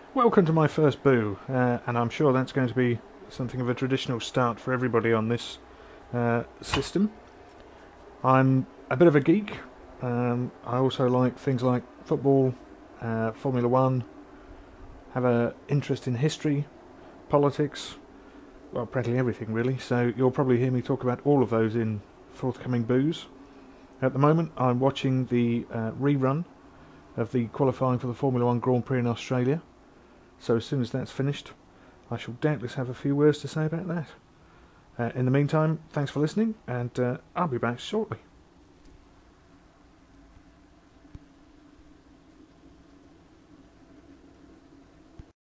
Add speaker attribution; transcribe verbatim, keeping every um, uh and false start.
Speaker 1: Welcome to my first boo, uh, and I'm sure that's going to be something of a traditional start for everybody on this uh, system. I'm a bit of a geek. Um, I also like things like football, uh, Formula One, have an interest in history, politics, well, practically everything really, so you'll probably hear me talk about all of those in forthcoming boos. At the moment, I'm watching the uh, rerun of the qualifying for the Formula One Grand Prix in Australia. So as soon as that's finished, I shall doubtless have a few words to say about that. Uh, in the meantime, thanks for listening, and uh, I'll be back shortly.